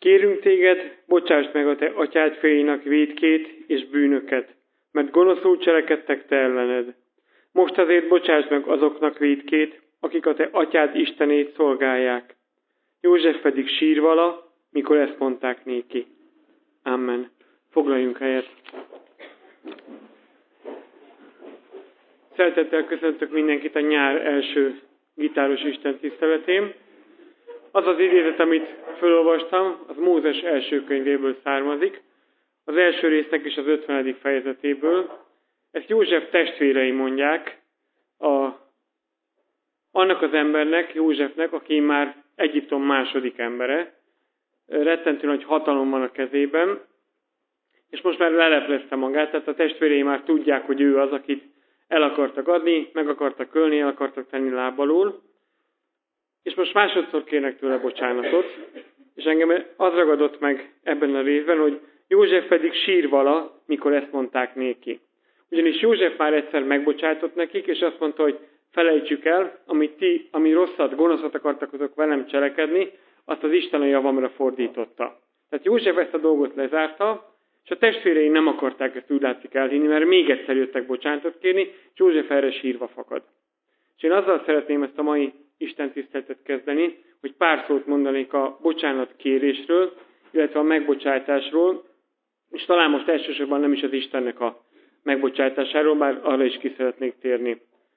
Kérünk téged, bocsásd meg a te atyád fiainak vétkét és bűnöket, mert gonoszul cselekedtek te ellened. Most azért bocsásd meg azoknak vétkét, akik a te atyád Istenét szolgálják. József pedig sírvala, mikor ezt mondták néki. Amen. Foglaljunk helyet. Szeretettel köszöntök mindenkit a nyár első gitáros Isten tiszteletén. Az az idézet, amit felolvastam, az Mózes első könyvéből származik, az első résznek is az 50. fejezetéből. Ezt József testvérei mondják annak az embernek, Józsefnek, aki már Egyiptom második embere. Rettentő nagy hatalom van a kezében, és most már leleplezte magát, tehát a testvérei már tudják, hogy ő az, akit el akartak adni, meg akartak ölni, el akartak tenni lábalól, és most másodszor kérnek tőle bocsánatot, és engem az ragadott meg ebben a részben, hogy József pedig sírvala, mikor ezt mondták néki. Ugyanis József már egyszer megbocsátott nekik, és azt mondta, hogy felejtsük el, ami rosszat, gonoszat akartak azok velem cselekedni, azt az Isten a javamra fordította. Tehát József ezt a dolgot lezárta, és a testvérei nem akarták ezt úgy látszik elhinni, mert még egyszer jöttek bocsánatot kérni, és József erre sírva fakad. És én azzal szeretném ezt a mai Isten tiszteletet kezdeni, hogy pár szót mondanék a bocsánat kérésről, illetve a megbocsátásról, és talán most elsősorban nem is az Istennek a megbocsátásáról, bár arra is ki szeretnék térni.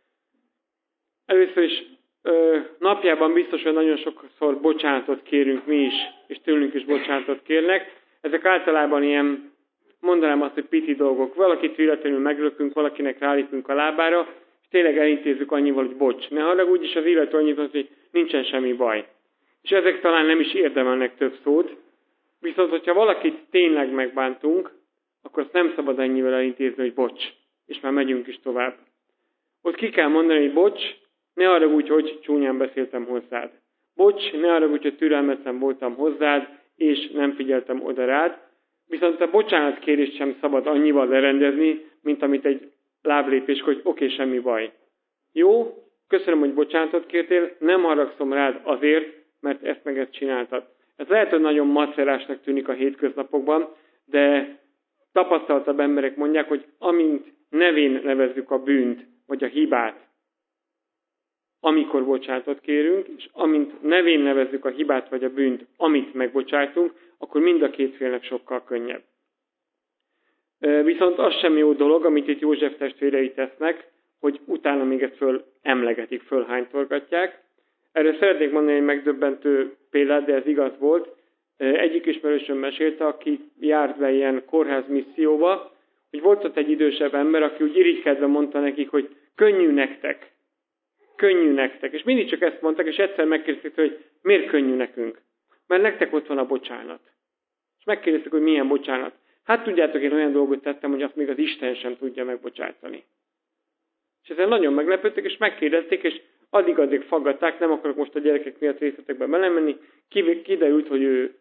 Először is napjában biztos, hogy nagyon sokszor bocsánatot kérünk mi is, és tőlünk is bocsánatot kérnek. Ezek általában ilyen, mondanám azt, hogy piti dolgok. Valakit véletlenül megrökünk, valakinek rálépünk a lábára, és tényleg elintézzük annyival, hogy bocs. Ne haragudj, és az illető annyit mondja, hogy nincsen semmi baj. És ezek talán nem is érdemelnek több szót. Viszont, hogyha valakit tényleg megbántunk, akkor azt nem szabad ennyivel elintézni, hogy bocs. És már megyünk is tovább. Ott ki kell mondani, hogy bocs, ne haragudj, hogy csúnyán beszéltem hozzád. Bocs, ne haragudj, hogy türelmetlen voltam hozzád, és nem figyeltem oda rád. Viszont a bocsánatkérést sem szabad annyival lerendezni, mint amit egy láblépés, hogy oké, semmi baj. Jó, köszönöm, hogy bocsánatot kértél, nem haragszom rád azért, mert ezt meg ezt csináltad. Ez lehet, hogy nagyon macerásnak tűnik a hétköznapokban, de tapasztaltabb emberek mondják, hogy amint nevén nevezzük a bűnt, vagy a hibát, amikor bocsánatot kérünk, és amint nevén nevezzük a hibát vagy a bűnt, amit megbocsájtunk, akkor mind a két félnek sokkal könnyebb. Viszont az sem jó dolog, amit itt József testvérei tesznek, hogy utána még ezt emlegetik, fölhánytorgatják. Erre szeretnék mondani egy megdöbbentő példát, de ez igaz volt. Egyik ismerősöm mesélte, aki járt be ilyen kórház misszióba, hogy volt ott egy idősebb ember, aki úgy irigykedve mondta nekik, hogy könnyű nektek. Könnyű nektek. És mindig csak ezt mondtak, és egyszer megkérdezték, hogy miért könnyű nekünk? Mert nektek ott van a bocsánat. És megkérdezték, hogy milyen bocsánat. Hát tudjátok, én olyan dolgot tettem, hogy azt még az Isten sem tudja megbocsátani. És ezen nagyon meglepődtek, és megkérdezték, és addig faggatták, nem akarok most a gyerekek miatt részletekbe belemenni. Kiderült, hogy ő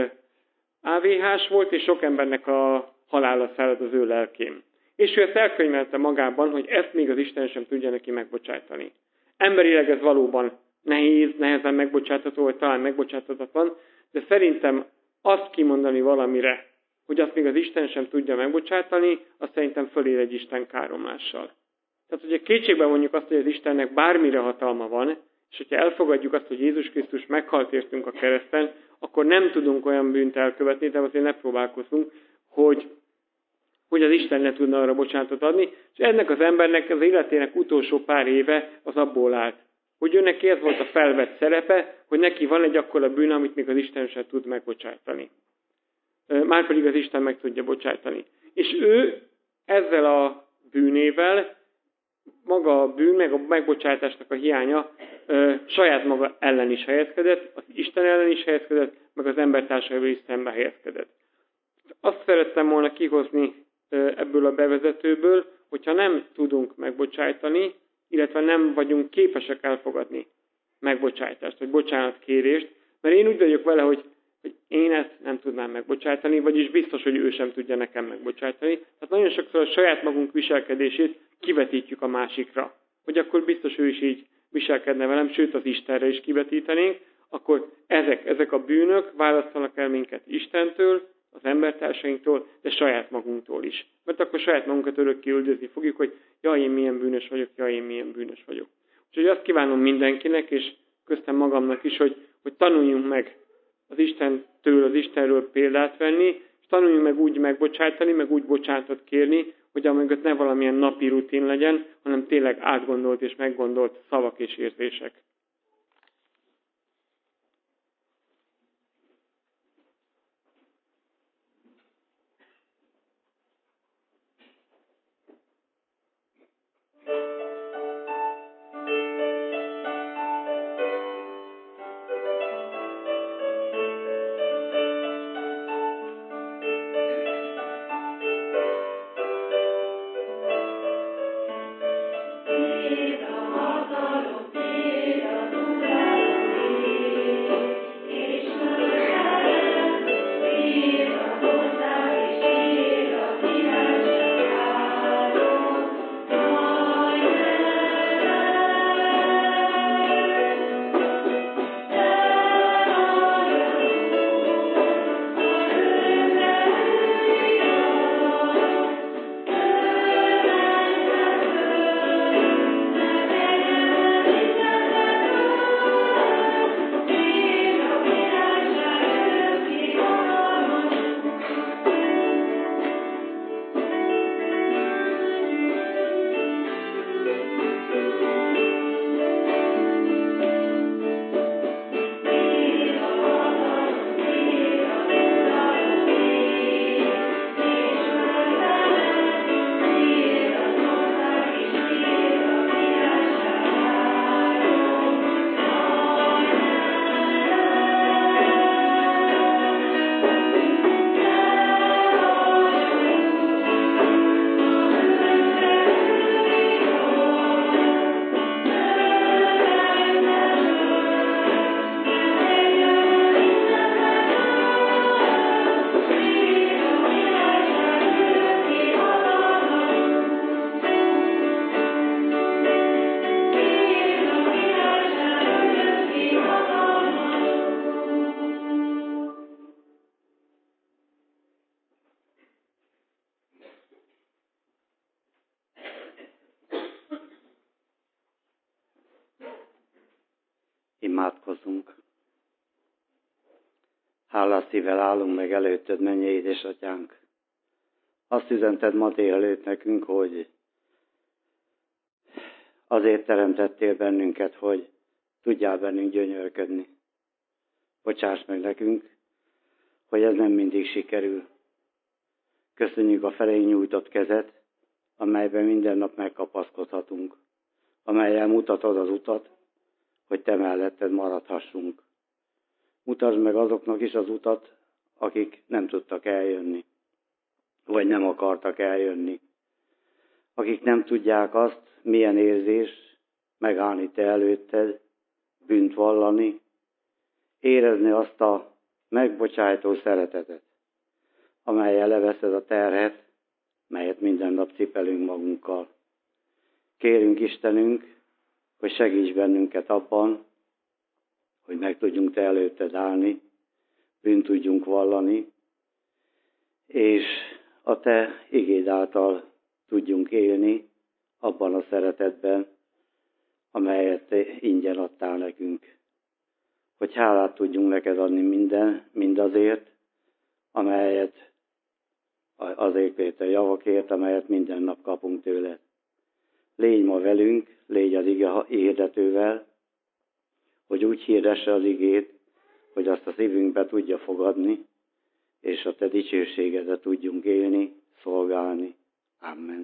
AVH-s volt, és sok embernek a halála szállt az ő lelkén. És ő ezt elkönyvelte magában, hogy ezt még az Isten sem tudja neki megbocsátani. Emberileg ez valóban nehezen megbocsátható, vagy talán megbocsáthatatlan, de szerintem azt kimondani valamire, hogy azt még az Isten sem tudja megbocsátani, azt szerintem fölér egy Isten káromlással. Tehát, hogyha kétségbe vonjuk azt, hogy az Istennek bármire hatalma van, és hogyha elfogadjuk azt, hogy Jézus Krisztus meghalt értünk a kereszten, akkor nem tudunk olyan bűnt elkövetni, de azért ne próbálkozunk, hogy az Isten ne tudna arra bocsánatot adni, és ennek az embernek az életének utolsó pár éve az abból állt, hogy ő neki ez volt a felvett szerepe, hogy neki van egy akkora bűn, amit még az Isten sem tud megbocsátani. Márpedig az Isten meg tudja bocsátani. És ő ezzel a bűnével, maga a bűn, meg a megbocsátásnak a hiánya saját maga ellen is helyezkedett, az Isten ellen is helyezkedett, meg az embertársaival is szembe helyezkedett. Azt szerettem volna kihozni ebből a bevezetőből, hogyha nem tudunk megbocsájtani, illetve nem vagyunk képesek elfogadni megbocsájtást, vagy bocsánatkérést, mert én úgy vagyok vele, hogy én ezt nem tudnám megbocsájtani, vagyis biztos, hogy ő sem tudja nekem megbocsájtani. Tehát nagyon sokszor a saját magunk viselkedését kivetítjük a másikra. Hogy akkor biztos ő is így viselkedne velem, sőt az Istenre is kivetítenénk, akkor ezek a bűnök választanak el minket Istentől, az embertársainktól, de saját magunktól is. Mert akkor saját magunkat örökké üldözni fogjuk, hogy jaj, én milyen bűnös vagyok, jaj, én milyen bűnös vagyok. Úgyhogy azt kívánom mindenkinek, és köztem magamnak is, hogy tanuljunk meg az Istentől, az Istenről példát venni, és tanuljunk meg úgy megbocsátani, meg úgy bocsánatot kérni, hogy amögött ne valamilyen napi rutin legyen, hanem tényleg átgondolt és meggondolt szavak és érzések. Imádkozzunk. Hálás szívvel állunk meg előtted, mennyei édesatyánk. Azt üzented ma délelőtt nekünk, hogy azért teremtettél bennünket, hogy tudjál bennünk gyönyörködni. Bocsáss meg nekünk, hogy ez nem mindig sikerül. Köszönjük a felénk nyújtott kezet, amelyben minden nap megkapaszkodhatunk, amellyel mutatod az utat, hogy te melletted maradhassunk. Mutasd meg azoknak is az utat, akik nem tudtak eljönni, vagy nem akartak eljönni. Akik nem tudják azt, milyen érzés megállni te előtted, bűnt vallani, érezni azt a megbocsájtó szeretetet, amellyel leveszed a terhet, melyet minden nap cipelünk magunkkal. Kérünk Istenünk, hogy segíts bennünket abban, hogy meg tudjunk te előtted állni, bűnt tudjunk vallani, és a te igéd által tudjunk élni abban a szeretetben, amelyet te ingyen adtál nekünk. Hogy hálát tudjunk neked adni mindazért, amelyet azért a javakért, amelyet minden nap kapunk tőled. Légy ma velünk, légy az ige hirdetővel, hogy úgy hirdesse az igét, hogy azt a szívünkbe tudja fogadni, és a te dicsőségedet tudjunk élni, szolgálni. Amen.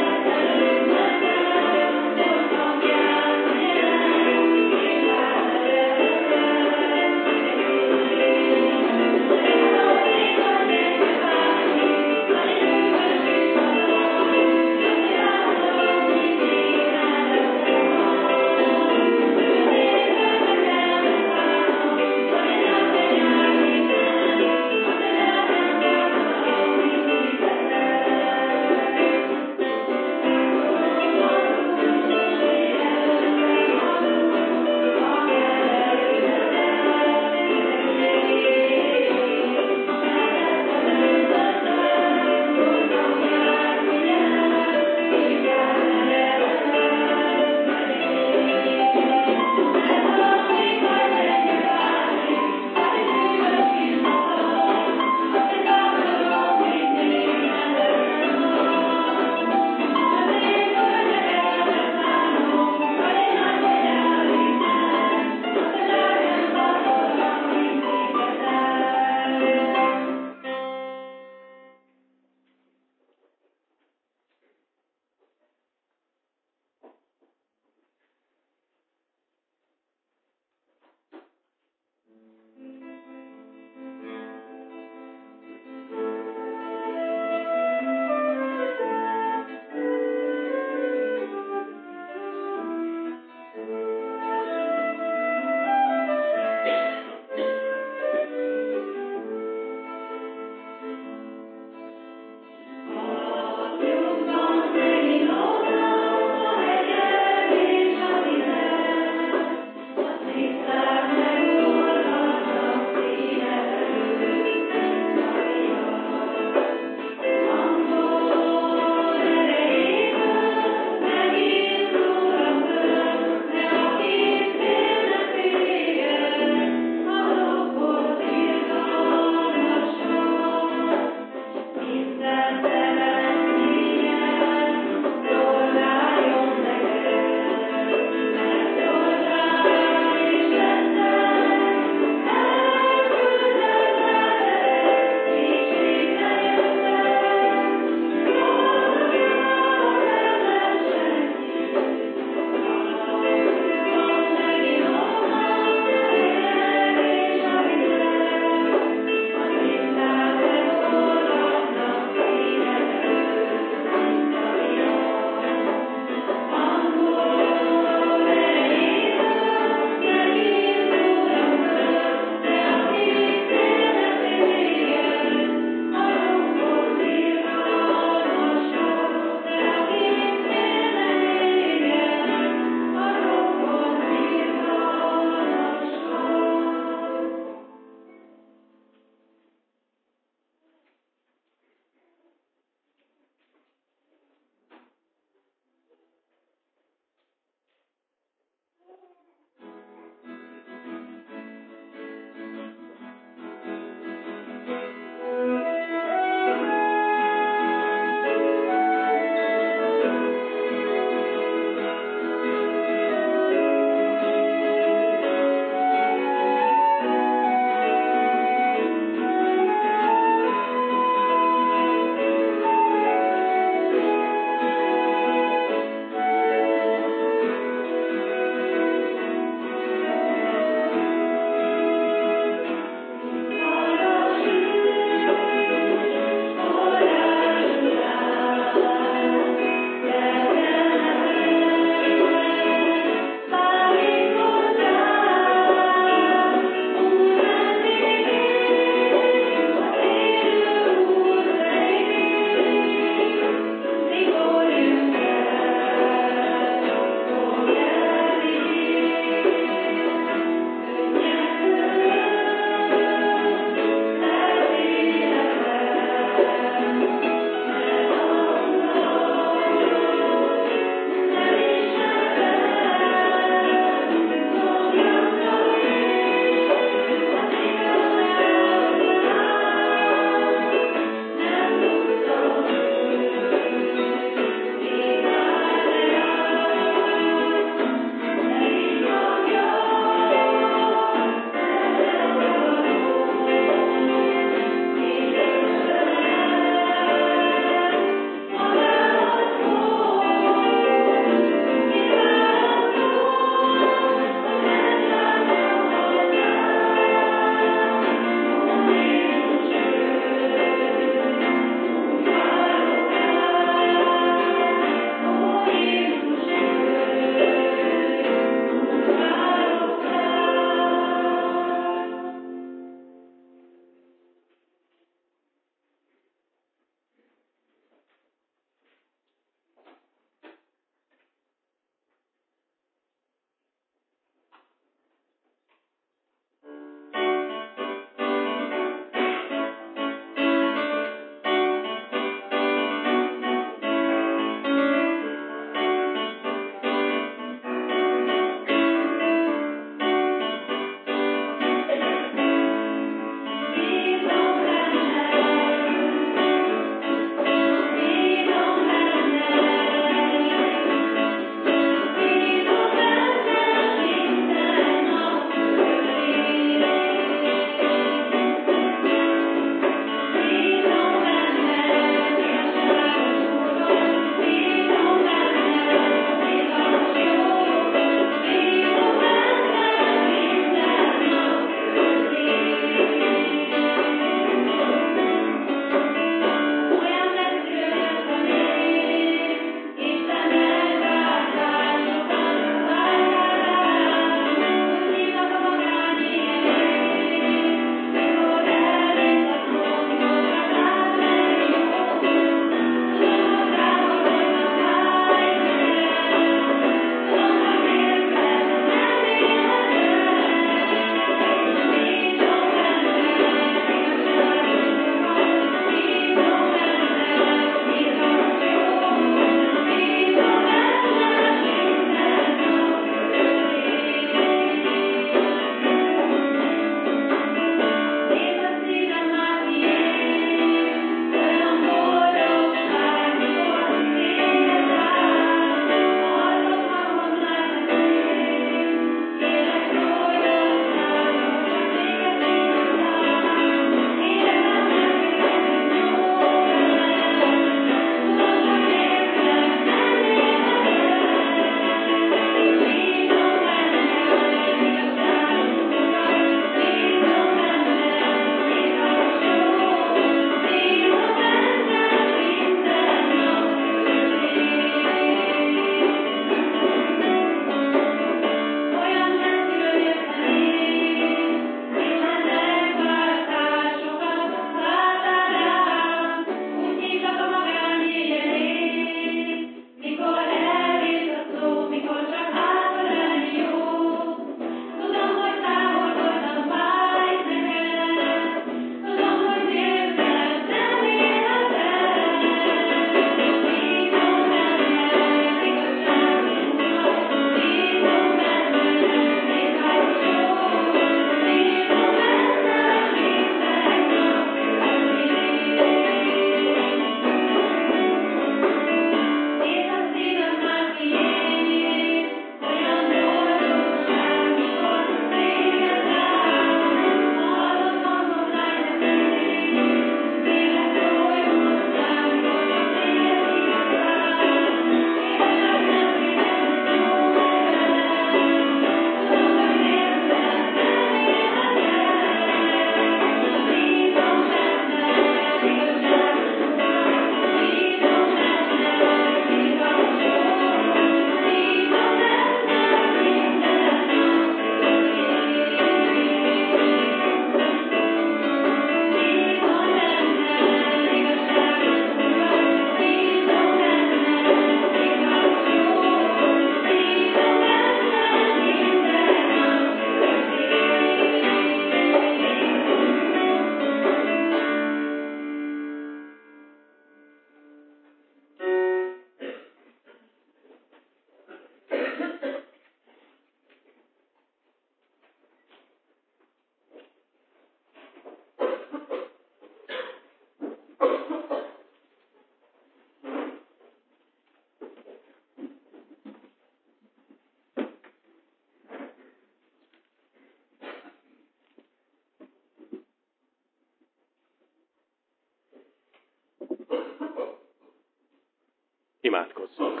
Imádkozzunk.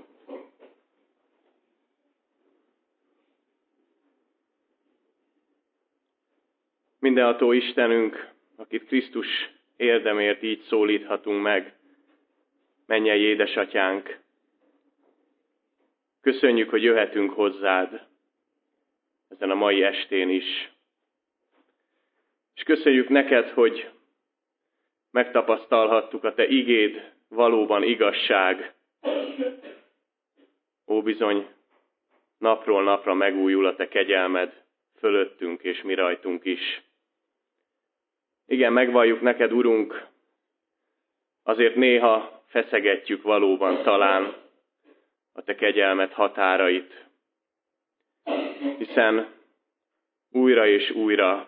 Mindenható Istenünk, akit Krisztus érdemért így szólíthatunk meg, mennyei édesatyánk, köszönjük, hogy jöhetünk hozzád ezen a mai estén is. És köszönjük neked, hogy megtapasztalhattuk a te igéd valóban igazság. Ó, bizony, napról napra megújul a te kegyelmed fölöttünk és mi rajtunk is. Igen, megvalljuk neked, Urunk, azért néha feszegetjük valóban talán a te kegyelmed határait, hiszen újra és újra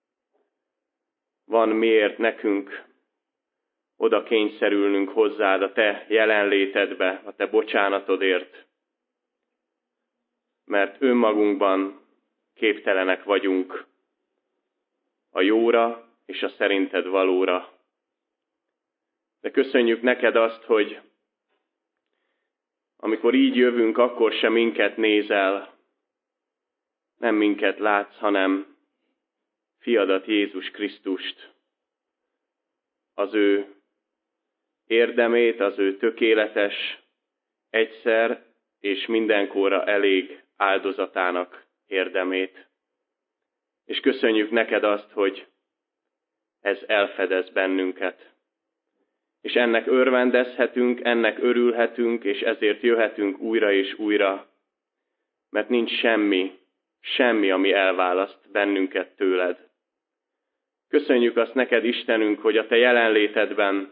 van miért nekünk oda kényszerülnünk hozzád a te jelenlétedbe, a te bocsánatodért, mert önmagunkban képtelenek vagyunk a jóra és a szerinted valóra. De köszönjük neked azt, hogy amikor így jövünk, akkor sem minket nézel, nem minket látsz, hanem fiadat Jézus Krisztust, az ő érdemét, az ő tökéletes, egyszer és mindenkorra elég áldozatának érdemét. És köszönjük neked azt, hogy ez elfedez bennünket. És ennek örvendezhetünk, ennek örülhetünk, és ezért jöhetünk újra és újra, mert nincs semmi, ami elválaszt bennünket tőled. Köszönjük azt neked, Istenünk, hogy a te jelenlétedben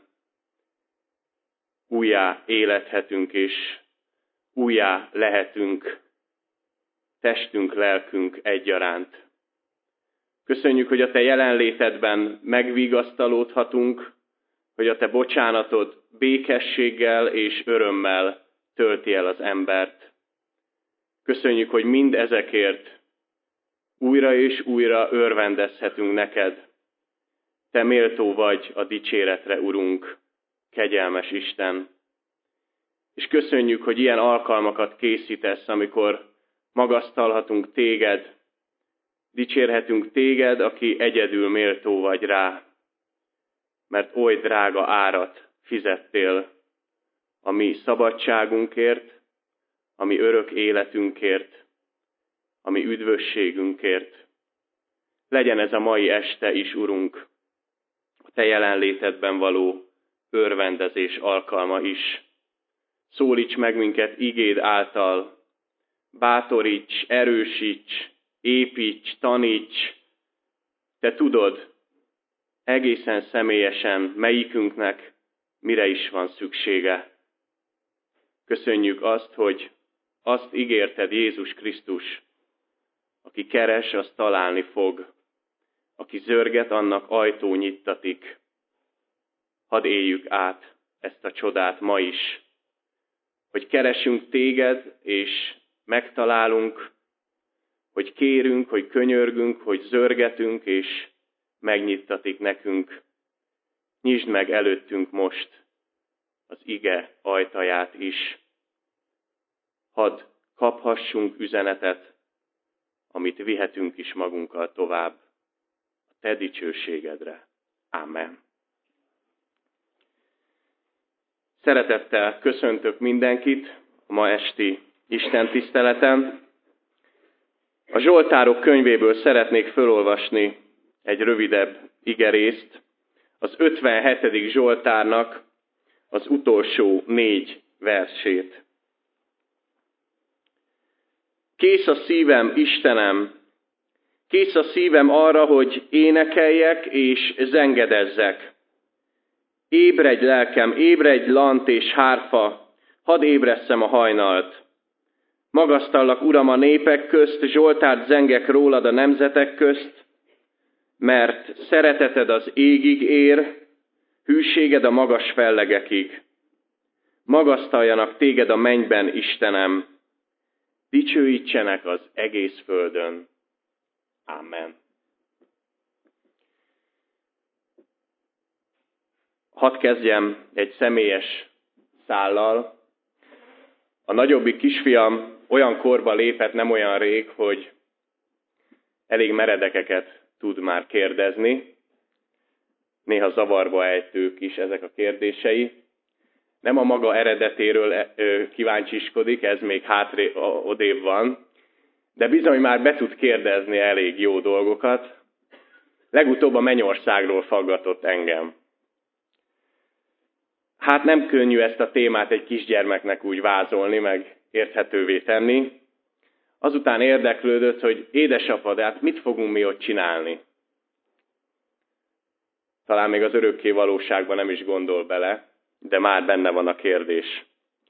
újjá élethetünk, és újjá lehetünk, testünk, lelkünk egyaránt. Köszönjük, hogy a te jelenlétedben megvigasztalódhatunk, hogy a te bocsánatod békességgel és örömmel tölti el az embert. Köszönjük, hogy mind ezekért újra és újra örvendezhetünk neked. Te méltó vagy a dicséretre, Urunk, kegyelmes Isten. És köszönjük, hogy ilyen alkalmakat készítesz, amikor magasztalhatunk téged, dicsérhetünk téged, aki egyedül méltó vagy rá, mert oly drága árat fizettél a mi szabadságunkért, a mi örök életünkért, a mi üdvösségünkért. Legyen ez a mai este is, Urunk, a te jelenlétedben való örvendezés alkalma is. Szólíts meg minket igéd által, bátoríts, erősíts, építs, taníts. Te tudod egészen személyesen melyikünknek mire is van szüksége. Köszönjük azt, hogy azt ígérted, Jézus Krisztus, aki keres, az találni fog, aki zörget, annak ajtó nyittatik. Hadd éljük át ezt a csodát ma is, hogy keresünk téged, és megtalálunk, hogy kérünk, hogy könyörgünk, hogy zörgetünk, és megnyittatik nekünk. Nyisd meg előttünk most az ige ajtaját is. Hadd kaphassunk üzenetet, amit vihetünk is magunkkal tovább a te dicsőségedre. Ámen. Szeretettel köszöntök mindenkit a ma esti Isten tiszteleten. A Zsoltárok könyvéből szeretnék felolvasni egy rövidebb igerészt, az 57. Zsoltárnak az utolsó 4 versét. Kész a szívem, Istenem, kész a szívem arra, hogy énekeljek és zengedezzek. Ébredj lelkem, ébredj lant és hárfa, hadd ébresszem a hajnalt. Magasztallak, Uram, a népek közt, zsoltárt zengek rólad a nemzetek közt, mert szereteted az égig ér, hűséged a magas fellegekig. Magasztaljanak téged a mennyben, Istenem, dicsőítsenek az egész földön. Amen. Hadd kezdjem egy személyes szállal. A nagyobbik kisfiam olyan korba lépett nem olyan rég, hogy elég meredekeket tud már kérdezni. Néha zavarba ejtők is ezek a kérdései. Nem a maga eredetéről kíváncsiskodik, ez még odébb van, de bizony már be tud kérdezni elég jó dolgokat. Legutóbb a mennyországról faggatott engem. Hát nem könnyű ezt a témát egy kisgyermeknek úgy vázolni, meg érthetővé tenni. Azután érdeklődött, hogy édesapa, de hát mit fogunk mi ott csinálni? Talán még az örökké valóságban nem is gondol bele, de már benne van a kérdés.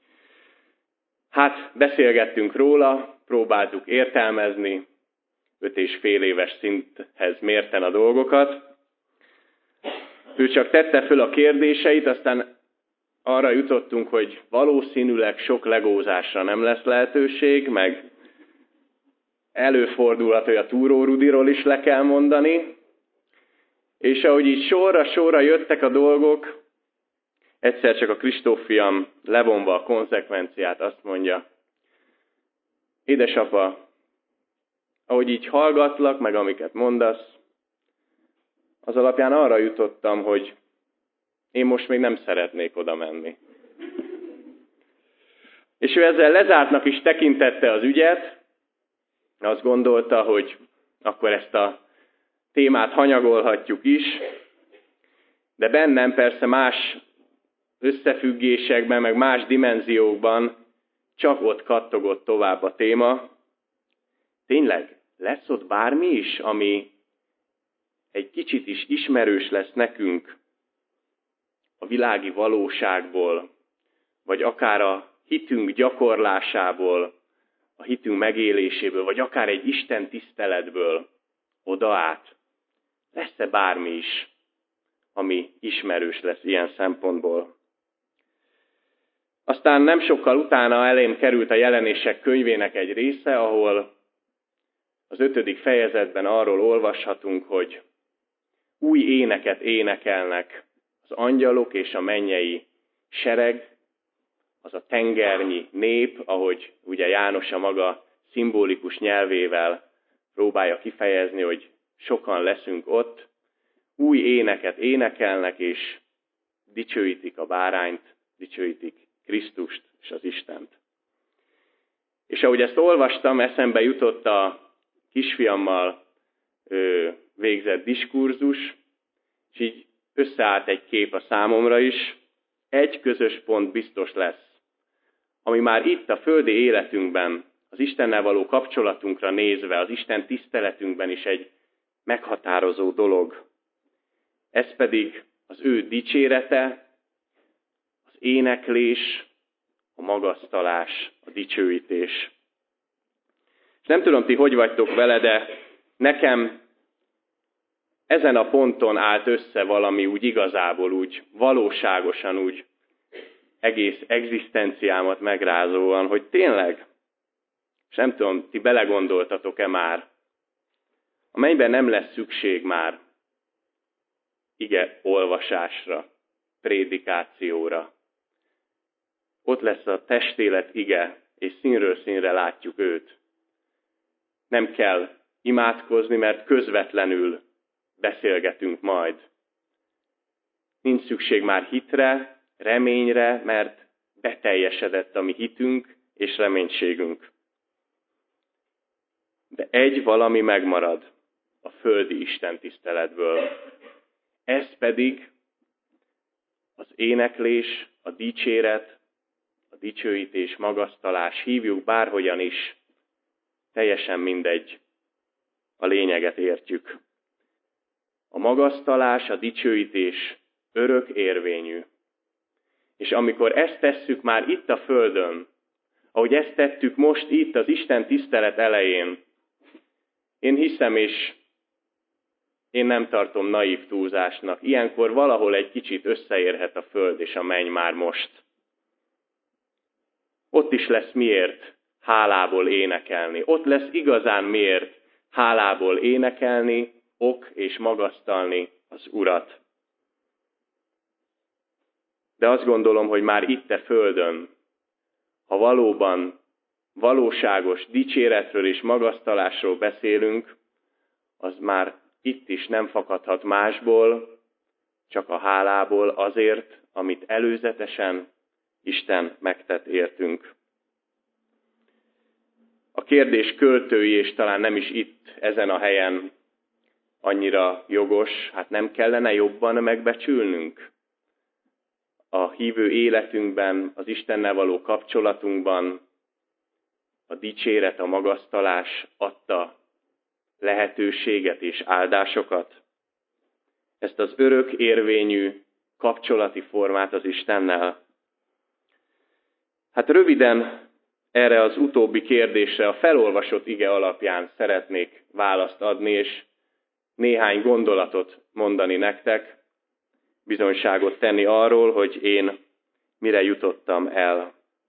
Hát beszélgettünk róla, próbáltuk értelmezni, 5,5 éves szinthez mérten a dolgokat. Ő csak tette föl a kérdéseit, aztán arra jutottunk, hogy valószínűleg sok legózásra nem lesz lehetőség, meg előfordulhat, hogy a Túró Rudiról is le kell mondani. És ahogy így sorra jöttek a dolgok, egyszer csak a Kristóf fiam levonva a konzekvenciát azt mondja, édesapa, ahogy így hallgatlak, meg amiket mondasz, az alapján arra jutottam, hogy én most még nem szeretnék oda menni. És ő ezzel lezártnak is tekintette az ügyet, azt gondolta, hogy akkor ezt a témát hanyagolhatjuk is, de bennem persze más összefüggésekben, meg más dimenziókban csak ott kattogott tovább a téma. Tényleg, lesz ott bármi is, ami egy kicsit is ismerős lesz nekünk a világi valóságból, vagy akár a hitünk gyakorlásából, a hitünk megéléséből, vagy akár egy Isten tiszteletből oda át. Lesz-e bármi is, ami ismerős lesz ilyen szempontból? Aztán nem sokkal utána elém került a Jelenések könyvének egy része, ahol az 5. fejezetben arról olvashatunk, hogy új éneket énekelnek az angyalok és a mennyei sereg, az a tengernyi nép, ahogy ugye János a maga szimbolikus nyelvével próbálja kifejezni, hogy sokan leszünk ott, új éneket énekelnek, és dicsőítik a bárányt, dicsőítik Krisztust és az Istent. És ahogy ezt olvastam, eszembe jutott a kisfiammal végzett diskurzus, és így összeállt egy kép a számomra is. Egy közös pont biztos lesz, ami már itt a földi életünkben, az Istennel való kapcsolatunkra nézve, az Isten tiszteletünkben is egy meghatározó dolog. Ez pedig az ő dicsérete, az éneklés, a magasztalás, a dicsőítés. És nem tudom, ti hogy vagytok vele, de nekem ezen a ponton állt össze valami úgy igazából, úgy valóságosan, úgy egész egzisztenciámat megrázóan, hogy tényleg, és nem tudom, ti belegondoltatok-e már, a mennyben nem lesz szükség már ige olvasásra, prédikációra. Ott lesz a testélet ige, és színről színre látjuk őt. Nem kell imádkozni, mert közvetlenül beszélgetünk majd. Nincs szükség már hitre, reményre, mert beteljesedett a mi hitünk és reménységünk. De egy valami megmarad a földi istentiszteletből. Ez pedig az éneklés, a dicséret, a dicsőítés, magasztalás, hívjuk bárhogyan is, teljesen mindegy, a lényeget értjük. A magasztalás, a dicsőítés örök érvényű. És amikor ezt tesszük már itt a földön, ahogy ezt tettük most itt az Isten tisztelet elején, én hiszem, és én nem tartom naív túlzásnak. Ilyenkor valahol egy kicsit összeérhet a föld és a menny már most. Ott is lesz miért hálából énekelni. Ott lesz igazán miért hálából énekelni, ok és magasztalni az Urat. De azt gondolom, hogy már itt a földön, ha valóban valóságos dicséretről és magasztalásról beszélünk, az már itt is nem fakadhat másból, csak a hálából azért, amit előzetesen Isten megtett értünk. A kérdés költői, és talán nem is itt, ezen a helyen annyira jogos, hát nem kellene jobban megbecsülnünk a hívő életünkben, az Istennel való kapcsolatunkban, a dicséret, a magasztalás adta lehetőséget és áldásokat? Ezt az örök érvényű kapcsolati formát az Istennel. Hát röviden erre az utóbbi kérdésre a felolvasott ige alapján szeretnék választ adni, és néhány gondolatot mondani nektek, bizonyságot tenni arról, hogy én mire jutottam el.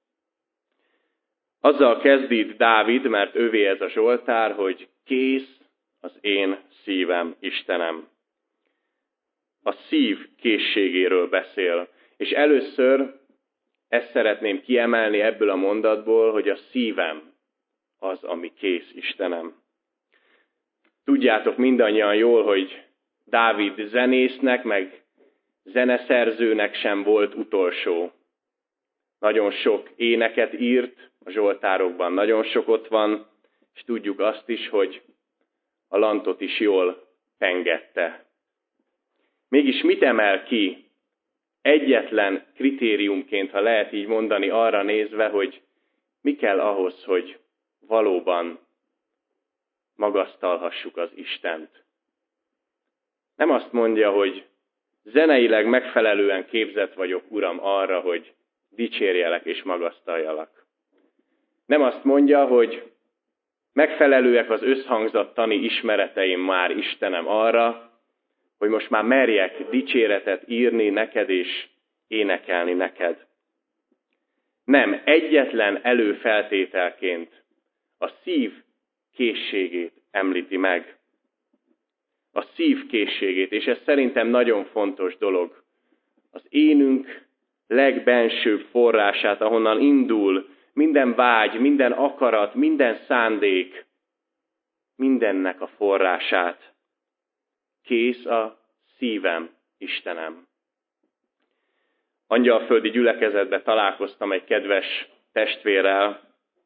Azzal kezdít Dávid, mert övé ez a Zsoltár, hogy kész az én szívem, Istenem. A szív készségéről beszél. És először ezt szeretném kiemelni ebből a mondatból, hogy a szívem az, ami kész, Istenem. Tudjátok mindannyian jól, hogy Dávid zenésznek, meg zeneszerzőnek sem volt utolsó. Nagyon sok éneket írt, a zsoltárokban nagyon sok ott van, és tudjuk azt is, hogy a lantot is jól pengette. Mégis mit emel ki egyetlen kritériumként, ha lehet így mondani, arra nézve, hogy mi kell ahhoz, hogy valóban magasztalhassuk az Istent? Nem azt mondja, hogy zeneileg megfelelően képzett vagyok, Uram, arra, hogy dicsérjelek és magasztaljalak. Nem azt mondja, hogy megfelelőek az összhangzattani ismereteim már, Istenem, arra, hogy most már merjek dicséretet írni neked és énekelni neked. Nem, egyetlen előfeltételként a szív készségét említi meg. A szív készségét, és ez szerintem nagyon fontos dolog. Az énünk legbensőbb forrását, ahonnan indul minden vágy, minden akarat, minden szándék, mindennek a forrását. Kész a szívem, Istenem. Angyalföldi gyülekezetben találkoztam egy kedves testvérrel,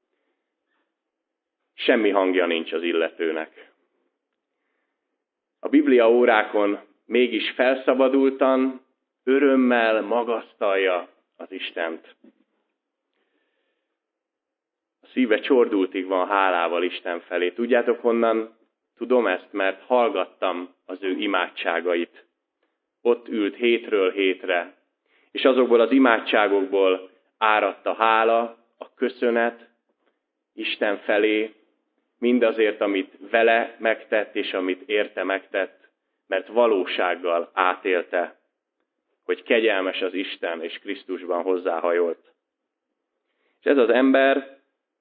semmi hangja nincs az illetőnek. A Biblia órákon mégis felszabadultan, örömmel magasztalja az Istent. A szíve csordultig van hálával Isten felé. Tudjátok honnan tudom ezt? Mert hallgattam az ő imádságait. Ott ült hétről hétre, és azokból az imádságokból áradt a hála, a köszönet Isten felé, mindazért, amit vele megtett, és amit érte megtett, mert valósággal átélte, hogy kegyelmes az Isten, és Krisztusban hozzáhajolt. És ez az ember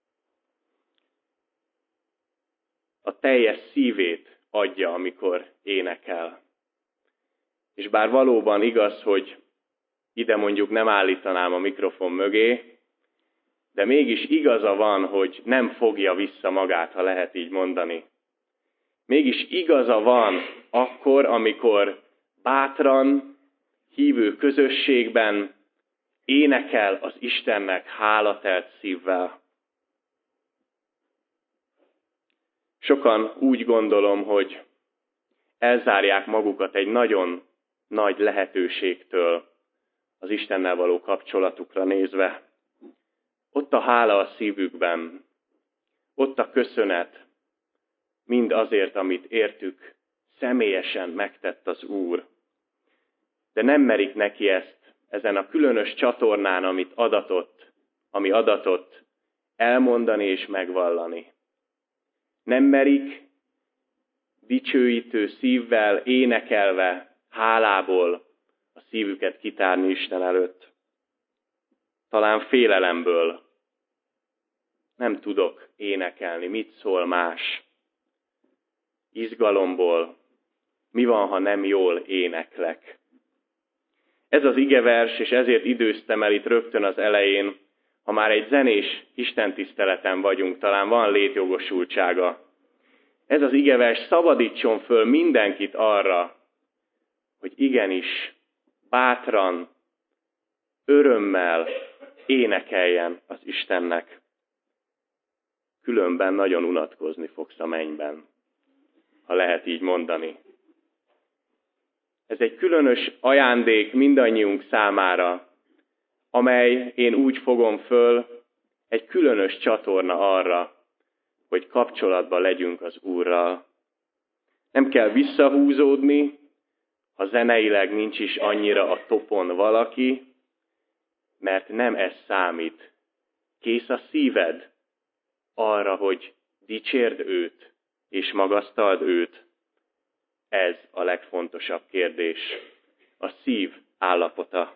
a teljes szívét adja, amikor énekel. És bár valóban igaz, hogy ide mondjuk nem állítanám a mikrofon mögé, de mégis igaza van, hogy nem fogja vissza magát, ha lehet így mondani. Mégis igaza van akkor, amikor bátran, hívő közösségben énekel az Istennek hálatelt szívvel. Sokan úgy gondolom, hogy elzárják magukat egy nagyon nagy lehetőségtől az Istennel való kapcsolatukra nézve. Ott a hála a szívükben, ott a köszönet, mind azért, amit értük, személyesen megtett az Úr. De nem merik neki ezt ezen a különös csatornán, ami adatott, elmondani és megvallani. Nem merik dicsőítő szívvel, énekelve, hálából a szívüket kitárni Isten előtt. Talán félelemből nem tudok énekelni, mit szól más. Izgalomból, mi van, ha nem jól éneklek. Ez az igevers, és ezért időztem el itt rögtön az elején, ha már egy zenés istentiszteleten vagyunk, talán van létjogosultsága. Ez az igevers szabadítson föl mindenkit arra, hogy igenis bátran, örömmel énekeljen az Istennek. Különben nagyon unatkozni fogsz a mennyben, ha lehet így mondani. Ez egy különös ajándék mindannyiunk számára, amely, én úgy fogom föl, egy különös csatorna arra, hogy kapcsolatban legyünk az Úrral. Nem kell visszahúzódni, ha zeneileg nincs is annyira a topon valaki, mert nem ez számít. Kész a szíved arra, hogy dicsérd őt, és magasztald őt. Ez a legfontosabb kérdés, a szív állapota.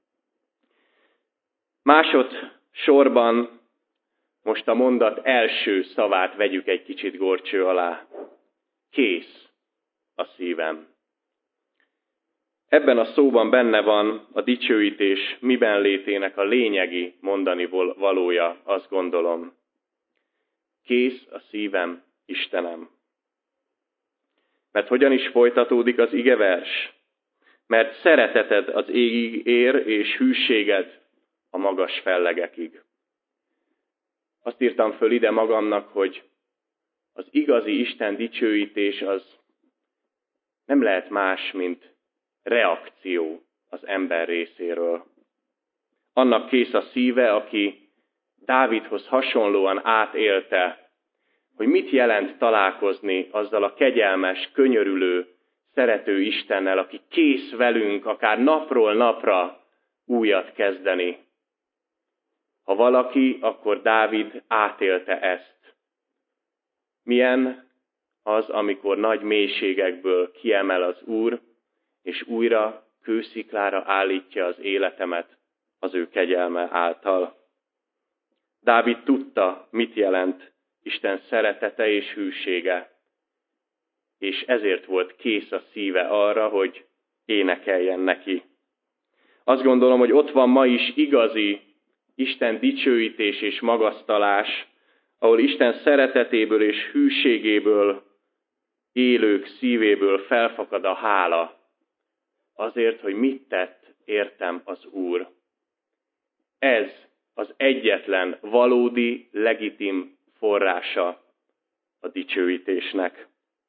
Másodsorban most a mondat első szavát vegyük egy kicsit górcső alá. Kész a szívem. Ebben a szóban benne van a dicsőítés miben létének a lényegi mondani valója, azt gondolom. Kész a szívem, Istenem. Mert hogyan is folytatódik az igevers? Mert szereteted az égig ér, és hűséged a magas fellegekig. Azt írtam föl ide magamnak, hogy az igazi Isten dicsőítés az nem lehet más, mint reakció az ember részéről. Annak kész a szíve, aki Dávidhoz hasonlóan átélte, hogy mit jelent találkozni azzal a kegyelmes, könyörülő, szerető Istennel, aki kész velünk akár napról napra újat kezdeni. Ha valaki, akkor Dávid átélte ezt. Milyen az, amikor nagy mélységekből kiemel az Úr, és újra kősziklára állítja az életemet az ő kegyelme által. Dávid tudta, mit jelent Isten szeretete és hűsége, és ezért volt kész a szíve arra, hogy énekeljen neki. Azt gondolom, hogy ott van ma is igazi Isten dicsőítés és magasztalás, ahol Isten szeretetéből és hűségéből élők szívéből felfakad a hála, azért, hogy mit tett értem az Úr. Ez az egyetlen valódi, legitim forrása a dicsőítésnek.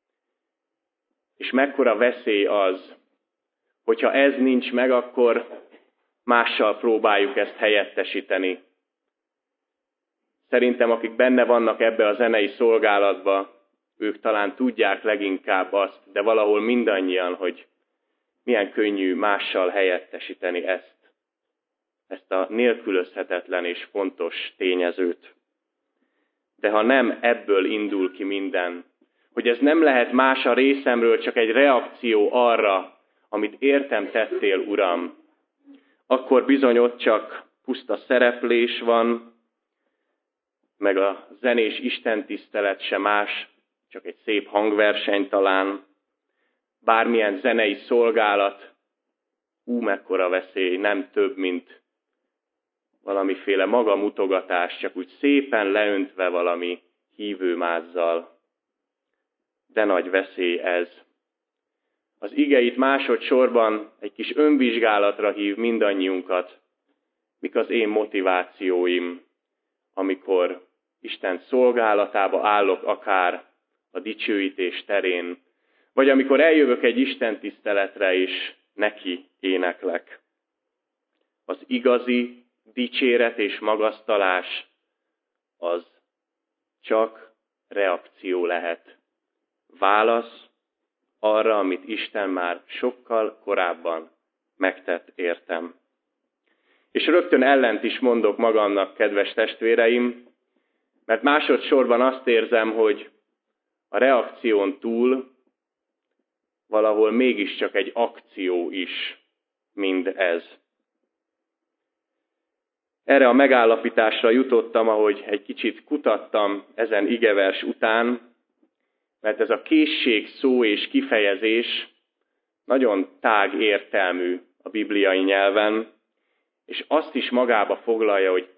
És mekkora veszély az, hogyha ez nincs meg, akkor mással próbáljuk ezt helyettesíteni. Szerintem, akik benne vannak ebbe a zenei szolgálatba, ők talán tudják leginkább azt, de valahol mindannyian, hogy milyen könnyű mással helyettesíteni ezt a nélkülözhetetlen és fontos tényezőt. De ha nem ebből indul ki minden, hogy ez nem lehet más a részemről, csak egy reakció arra, amit értem tettél, Uram, akkor bizony ott csak puszta szereplés van, meg a zenés istentisztelet se más, csak egy szép hangverseny talán, bármilyen zenei szolgálat, mekkora veszély, nem több, mint valamiféle magamutogatás, csak úgy szépen leöntve valami hívőmázzal. De nagy veszély ez. Az ige itt másodszorban egy kis önvizsgálatra hív mindannyiunkat, mik az én motivációim, amikor Isten szolgálatába állok akár a dicsőítés terén, vagy amikor eljövök egy istentiszteletre és neki éneklek. Az igazi dicséret és magasztalás az csak reakció lehet. Válasz arra, amit Isten már sokkal korábban megtett értem. És rögtön ellent is mondok magamnak, kedves testvéreim, mert másodszorban azt érzem, hogy a reakción túl valahol mégiscsak egy akció is mindez. Erre a megállapításra jutottam, ahogy egy kicsit kutattam ezen igevers után, mert ez a készség szó és kifejezés nagyon tág értelmű a bibliai nyelven, és azt is magába foglalja, hogy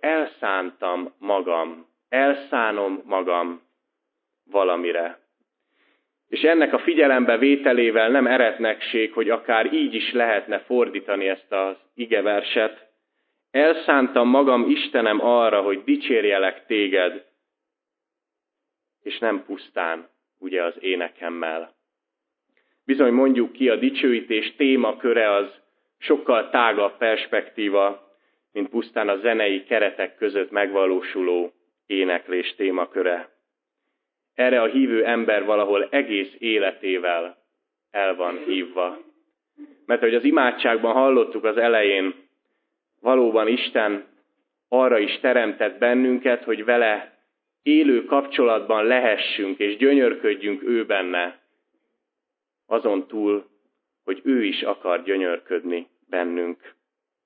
elszánom magam valamire. És ennek a figyelembe vételével nem eretnekség, hogy akár így is lehetne fordítani ezt az igeverset. Elszántam magam, Istenem, arra, hogy dicsérjelek téged, és nem pusztán, ugye, az énekemmel. Bizony mondjuk ki, a dicsőítés témaköre az sokkal tágabb perspektíva, mint pusztán a zenei keretek között megvalósuló éneklés témaköre. Erre a hívő ember valahol egész életével el van hívva. Mert ahogy az imádságban hallottuk az elején, valóban Isten arra is teremtett bennünket, hogy vele élő kapcsolatban lehessünk és gyönyörködjünk ő benne, azon túl, hogy ő is akar gyönyörködni bennünk.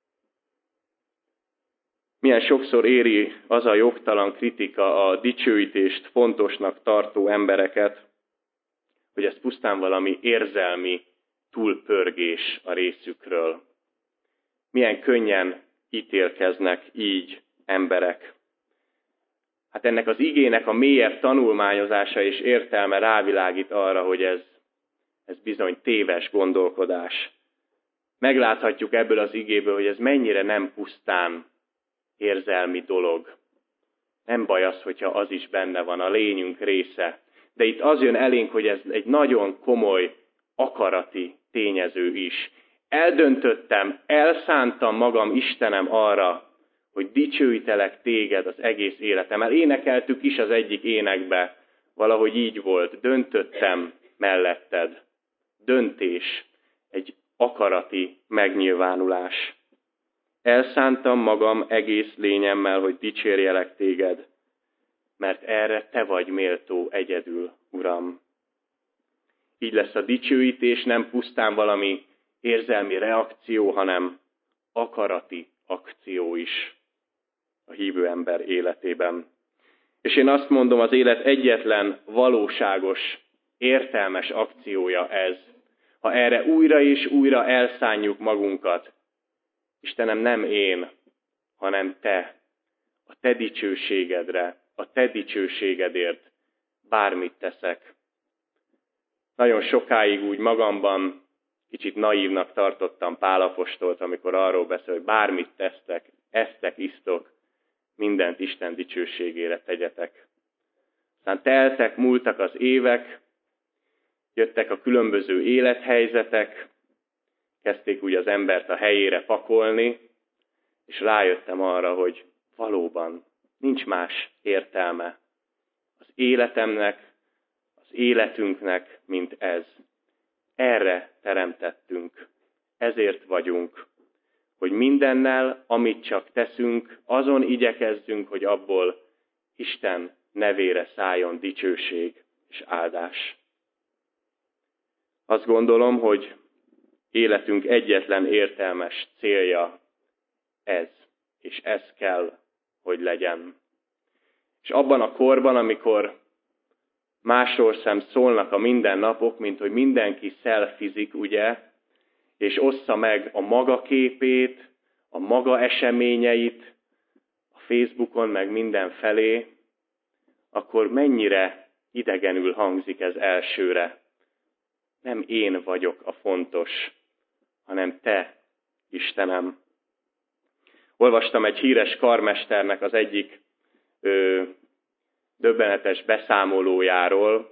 Milyen sokszor éri az a jogtalan kritika a dicsőítést fontosnak tartó embereket, hogy ez pusztán valami érzelmi túlpörgés a részükről. Milyen könnyen ítélkeznek így emberek. Hát ennek az igének a mélyebb tanulmányozása és értelme rávilágít arra, hogy ez bizony téves gondolkodás. Megláthatjuk ebből az igéből, hogy ez mennyire nem pusztán érzelmi dolog. Nem baj az, hogyha az is benne van, a lényünk része. De itt az jön elénk, hogy ez egy nagyon komoly akarati tényező is. Eldöntöttem, elszántam magam, Istenem, arra, hogy dicsőítelek téged az egész életemmel. Énekeltük is az egyik énekbe, valahogy így volt, döntöttem melletted. Döntés, egy akarati megnyilvánulás. Elszántam magam egész lényemmel, hogy dicsérjelek téged, mert erre te vagy méltó egyedül, Uram. Így lesz a dicsőítés nem pusztán valami érzelmi reakció, hanem akarati akció is a hívő ember életében. És én azt mondom, az élet egyetlen valóságos, értelmes akciója ez. Ha erre újra és újra elszánjuk magunkat, Istenem, nem én, hanem te, a te dicsőségedre, a te dicsőségedért bármit teszek. Nagyon sokáig úgy magamban kicsit naívnak tartottam Pál apostolt, amikor arról beszél, hogy bármit tesztek, esztek, isztok, mindent Isten dicsőségére tegyetek. Aztán teltek, múltak az évek, jöttek a különböző élethelyzetek, kezdték úgy az embert a helyére pakolni, és rájöttem arra, hogy valóban nincs más értelme az életemnek, az életünknek, mint ez. Erre teremtettünk, ezért vagyunk, hogy mindennel, amit csak teszünk, azon igyekezzünk, hogy abból Isten nevére szálljon dicsőség és áldás. Azt gondolom, hogy életünk egyetlen értelmes célja ez, és ez kell, hogy legyen. És abban a korban, amikor másról sem szólnak a mindennapok, mint hogy mindenki szelfizik, ugye, és ossza meg a maga képét, a maga eseményeit a Facebookon, meg mindenfelé, akkor mennyire idegenül hangzik ez elsőre. Nem én vagyok a fontos, hanem te, Istenem. Olvastam egy híres karmesternek az egyik döbbenetes beszámolójáról.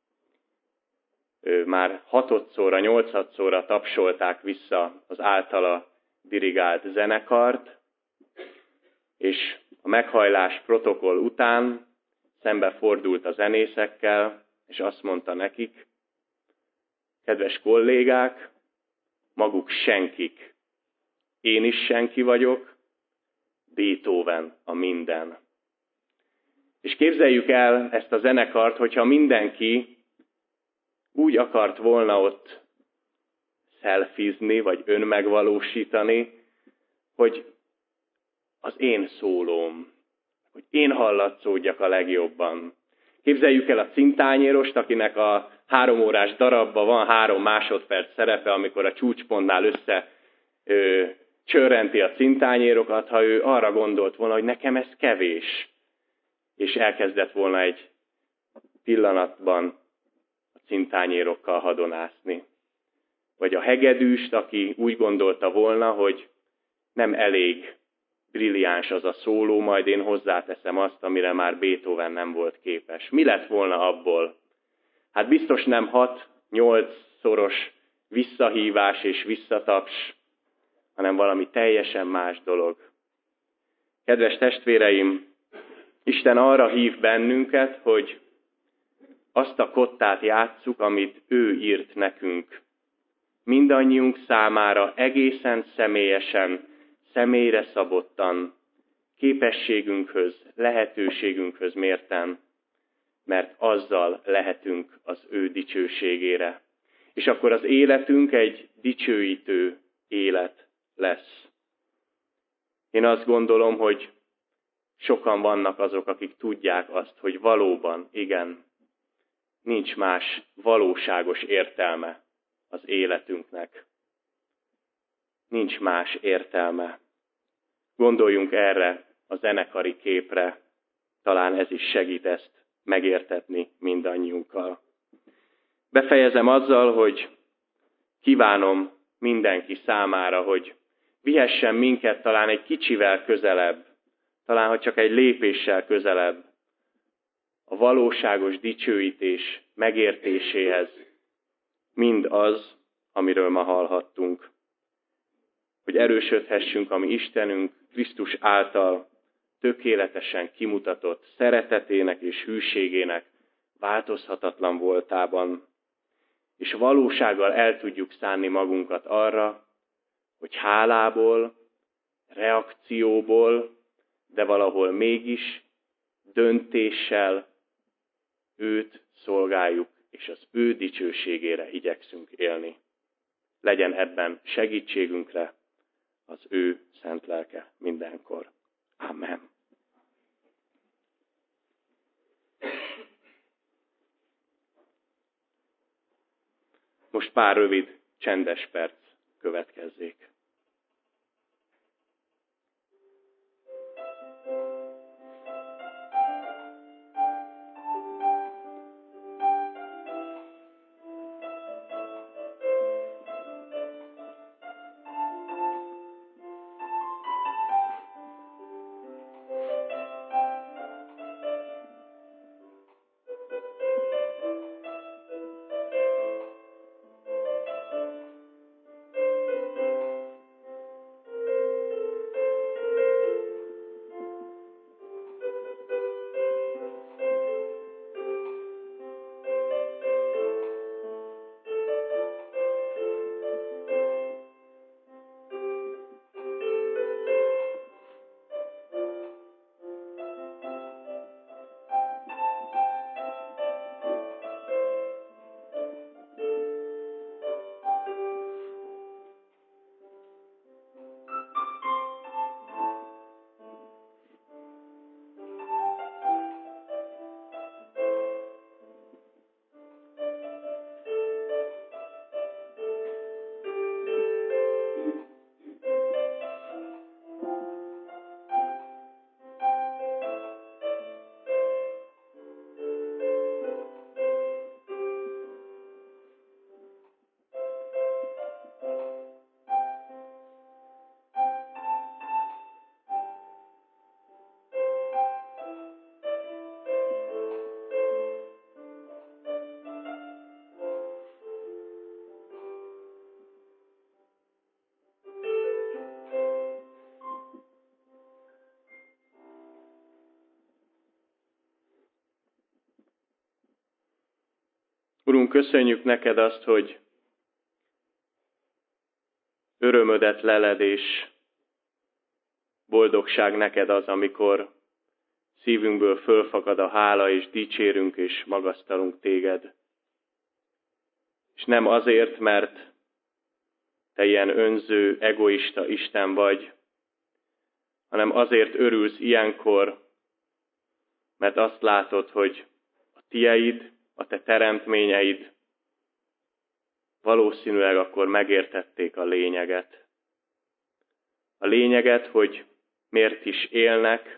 Már 6-szorra, 8-szorra tapsolták vissza az általa dirigált zenekart, és a meghajlás protokoll után szembe fordult a zenészekkel, és azt mondta nekik: kedves kollégák, maguk senkik. Én is senki vagyok, Beethoven a minden. És képzeljük el ezt a zenekart, hogyha mindenki úgy akart volna ott szelfizni, vagy önmegvalósítani, hogy az én szólóm, hogy én hallatszódjak a legjobban. Képzeljük el a cintányérost, akinek a 3 órás darabban van 3 másodperc szerepe, amikor a csúcspontnál csörrenti a cintányérokat, ha ő arra gondolt volna, hogy nekem ez kevés, és elkezdett volna egy pillanatban a cintányérokkal hadonászni. Vagy a hegedűst, aki úgy gondolta volna, hogy nem elég brilliáns az a szóló, majd én hozzáteszem azt, amire már Beethoven nem volt képes. Mi lett volna abból? Hát biztos nem 6-8 szoros visszahívás és visszataps, hanem valami teljesen más dolog. Kedves testvéreim, Isten arra hív bennünket, hogy azt a kottát játsszuk, amit ő írt nekünk. Mindannyiunk számára egészen személyesen, személyre szabottan, képességünkhöz, lehetőségünkhöz mérten, mert azzal lehetünk az ő dicsőségére. És akkor az életünk egy dicsőítő élet lesz. Én azt gondolom, hogy sokan vannak azok, akik tudják azt, hogy valóban, igen, nincs más valóságos értelme az életünknek. Nincs más értelme. Gondoljunk erre a zenekari képre, talán ez is segít ezt megértetni mindannyiunkkal. Befejezem azzal, hogy kívánom mindenki számára, hogy vihessen minket talán egy kicsivel közelebb, talán ha csak egy lépéssel közelebb a valóságos dicsőítés megértéséhez, mind az, amiről ma hallhattunk. Hogy erősödhessünk a mi Istenünk Krisztus által tökéletesen kimutatott szeretetének és hűségének változhatatlan voltában, és valósággal el tudjuk szánni magunkat arra, hogy hálából, reakcióból, de valahol mégis döntéssel őt szolgáljuk, és az ő dicsőségére igyekszünk élni. Legyen ebben segítségünkre az ő szent lelke mindenkor. Amen. Most pár rövid, csendes perc következzék. Urunk, köszönjük neked azt, hogy örömödet leled, és boldogság neked az, amikor szívünkből fölfakad a hála, és dicsérünk, és magasztalunk téged. És nem azért, mert te ilyen önző, egoista Isten vagy, hanem azért örülsz ilyenkor, mert azt látod, hogy a tieid, a te teremtményeid valószínűleg akkor megértették a lényeget. a lényeget, hogy miért is élnek,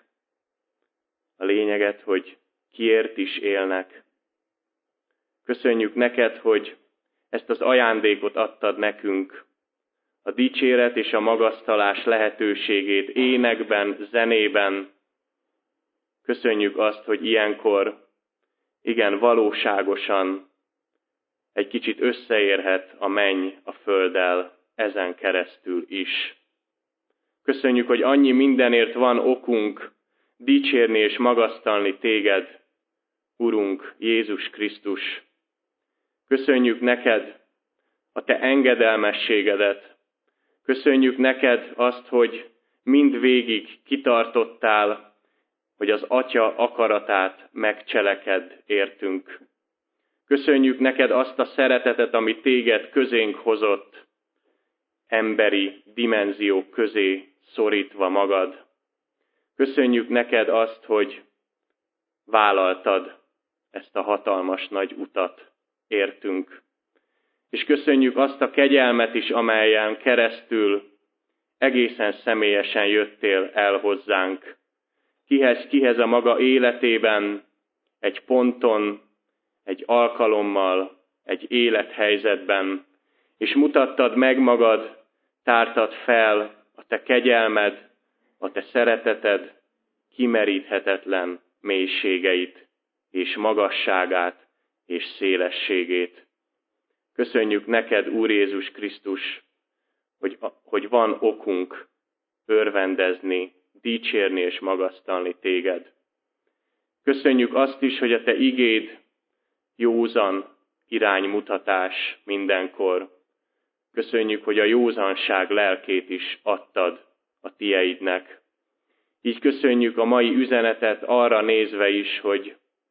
a lényeget, hogy kiért is élnek. Köszönjük neked, hogy ezt az ajándékot adtad nekünk, a dicséret és a magasztalás lehetőségét énekben, zenében. Köszönjük azt, hogy ilyenkor, igen, valóságosan egy kicsit összeérhet a menny a földdel ezen keresztül is. Köszönjük, hogy annyi mindenért van okunk dicsérni és magasztalni téged, Urunk Jézus Krisztus. Köszönjük neked a te engedelmességedet. Köszönjük neked azt, hogy mindvégig kitartottál, hogy az Atya akaratát megcselekedd értünk. Köszönjük neked azt a szeretetet, ami téged közénk hozott, emberi dimenziók közé szorítva magad. Köszönjük neked azt, hogy vállaltad ezt a hatalmas nagy utat értünk. És köszönjük azt a kegyelmet is, amelyen keresztül egészen személyesen jöttél el hozzánk. Kihez a maga életében, egy ponton, egy alkalommal, egy élethelyzetben, és mutattad meg magad, tártad fel a te kegyelmed, a te szereteted kimeríthetetlen mélységeit, és magasságát, és szélességét. Köszönjük neked, Úr Jézus Krisztus, hogy van okunk örvendezni, dicsérni és magasztalni téged. Köszönjük azt is, hogy a te igéd józan iránymutatás mindenkor. Köszönjük, hogy a józanság lelkét is adtad a tieidnek. Így köszönjük a mai üzenetet arra nézve is, hogy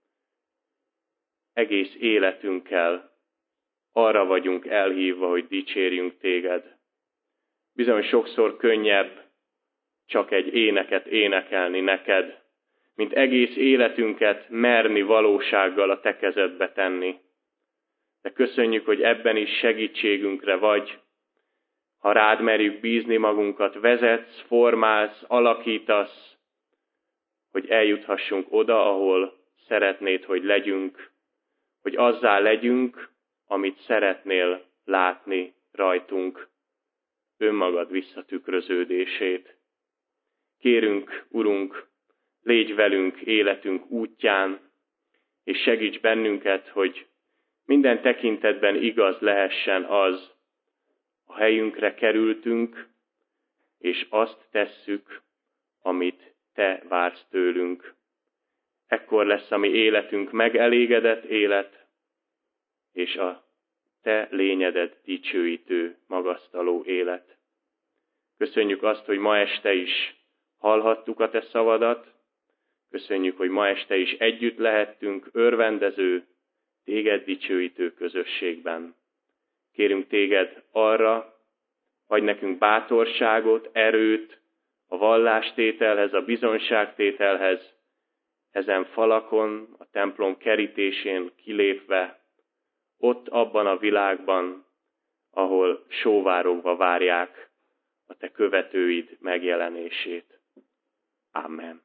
egész életünkkel arra vagyunk elhívva, hogy dicsérjünk téged. Bizony sokszor könnyebb csak egy éneket énekelni neked, mint egész életünket merni valósággal a te kezedbe tenni. De köszönjük, hogy ebben is segítségünkre vagy, ha rád merjük bízni magunkat, vezetsz, formálsz, alakítasz, hogy eljuthassunk oda, ahol szeretnéd, hogy legyünk, hogy azzá legyünk, amit szeretnél látni rajtunk, önmagad visszatükröződését. Kérünk, Urunk, légy velünk életünk útján, és segíts bennünket, hogy minden tekintetben igaz lehessen az, a helyünkre kerültünk, és azt tesszük, amit te vársz tőlünk. Ekkor lesz a mi életünk megelégedett élet, és a te lényedet dicsőítő, magasztaló élet. Köszönjük azt, hogy ma este is hallhattuk a te szavadat, köszönjük, hogy ma este is együtt lehettünk örvendező, téged dicsőítő közösségben. Kérünk téged arra, adj nekünk bátorságot, erőt a vallástételhez, a bizonságtételhez, ezen falakon, a templom kerítésén kilépve, ott abban a világban, ahol sóvárogva várják a te követőid megjelenését. Amen.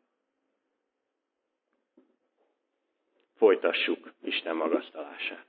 Folytassuk Isten magasztalását.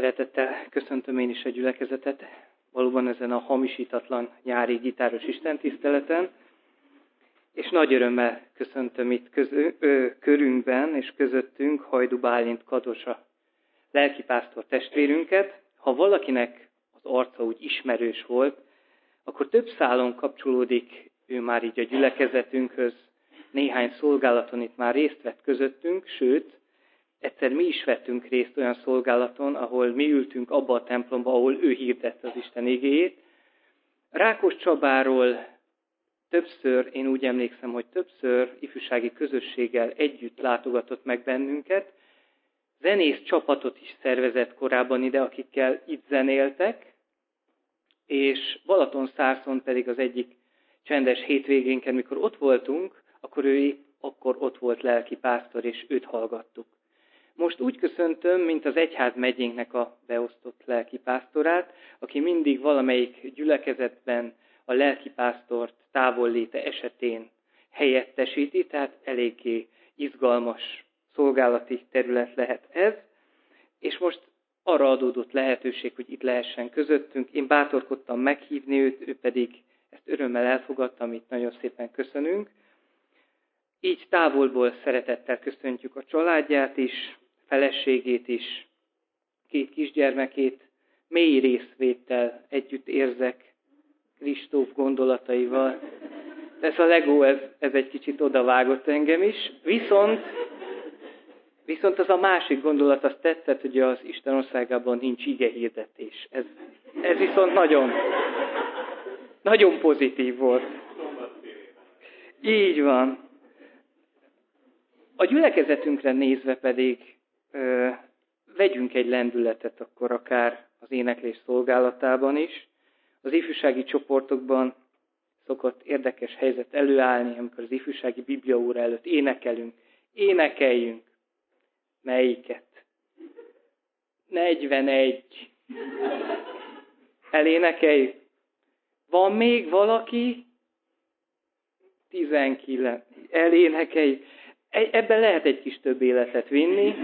Szeretettel köszöntöm én is a gyülekezetet, valóban ezen a hamisítatlan nyári gitáros istentiszteleten, és nagy örömmel köszöntöm itt körünkben és közöttünk Hajdú Bálint Kadosa lelkipásztor testvérünket. Ha valakinek az arca úgy ismerős volt, akkor több szálon kapcsolódik ő már így a gyülekezetünkhöz, néhány szolgálaton itt már részt vett közöttünk, sőt, egyszer mi is vettünk részt olyan szolgálaton, ahol mi ültünk abba a templomba, ahol ő hirdette az Isten igéjét. Rákoscsabáról többször, én úgy emlékszem, hogy többször ifjúsági közösséggel együtt látogatott meg bennünket. Zenész csapatot is szervezett korábban ide, akikkel itt zenéltek, és Balatonszárszon pedig az egyik csendes hétvégénken, mikor ott voltunk, akkor ő akkor ott volt lelkipásztor, és őt hallgattuk. Most úgy köszöntöm, mint az egyház megyénknek a beosztott lelkipásztorát, aki mindig valamelyik gyülekezetben a lelkipásztort távolléte esetén helyettesíti, tehát eléggé izgalmas szolgálati terület lehet ez, és most arra adódott lehetőség, hogy itt lehessen közöttünk. Én bátorkodtam meghívni őt, ő pedig ezt örömmel elfogadta, amit nagyon szépen köszönünk. Így távolból szeretettel köszöntjük a családját is, feleségét is, 2 kisgyermekét, mély részvéttel együtt érzek Kristóf gondolataival. Ez a Lego, ez egy kicsit odavágott engem is, viszont az a másik gondolat, azt tetszett, hogy az Isten országában nincs igehirdetés. Ez viszont nagyon pozitív volt. Így van. A gyülekezetünkre nézve pedig vegyünk egy lendületet akkor akár az éneklés szolgálatában is. Az ifjúsági csoportokban szokott érdekes helyzet előállni, amikor az ifjúsági bibliaóra előtt énekeljünk. Melyiket? 41. Elénekeljük. Van még valaki? 19. Elénekeljük. Ebben lehet egy kis több életet vinni,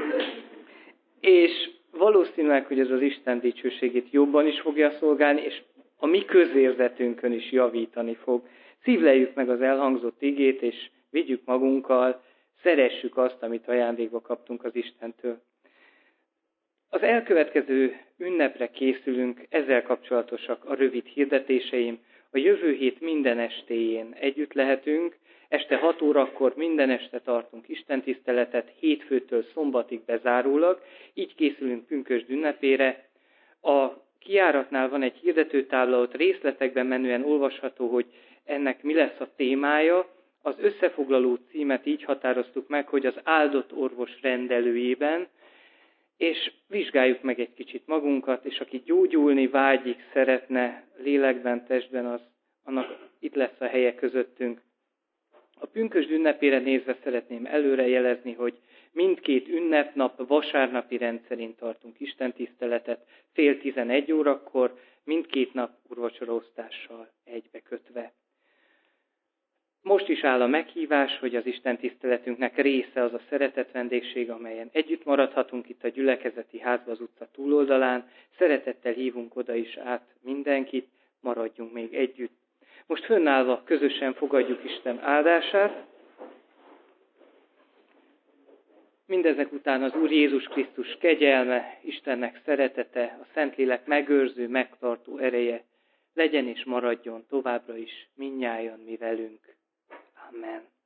és valószínűleg, hogy ez az Isten dicsőségét jobban is fogja szolgálni, és a mi közérzetünkön is javítani fog. Szívleljük meg az elhangzott igét, és vigyük magunkkal, szeressük azt, amit ajándékba kaptunk az Istentől. Az elkövetkező ünnepre készülünk, ezzel kapcsolatosak a rövid hirdetéseim. A jövő hét minden estéjén együtt lehetünk, este 6 órakor minden este tartunk istentiszteletet, hétfőtől szombatig bezárólag, így készülünk pünkösd ünnepére. A kijáratnál van egy hirdetőtábla, ott részletekben menően olvasható, hogy ennek mi lesz a témája. Az összefoglaló címet így határoztuk meg, hogy az áldott orvos rendelőjében, és vizsgáljuk meg egy kicsit magunkat, és aki gyógyulni vágyik, szeretne lélekben, testben, annak itt lesz a helye közöttünk. A pünkösd ünnepére nézve szeretném előrejelezni, hogy mindkét ünnepnap vasárnapi rendszerint tartunk istentiszteletet, 10:30 mindkét nap úrvacsoraosztással egybekötve. Most is áll a meghívás, hogy az istentiszteletünknek része az a szeretett vendégség, amelyen együtt maradhatunk itt a gyülekezeti házba az utca túloldalán. Szeretettel hívunk oda is át mindenkit, maradjunk még együtt. Most fönnállva közösen fogadjuk Isten áldását. Mindezek után az Úr Jézus Krisztus kegyelme, Istennek szeretete, a Szentlélek megőrző, megtartó ereje legyen és maradjon továbbra is mindnyájan mi velünk. Amen.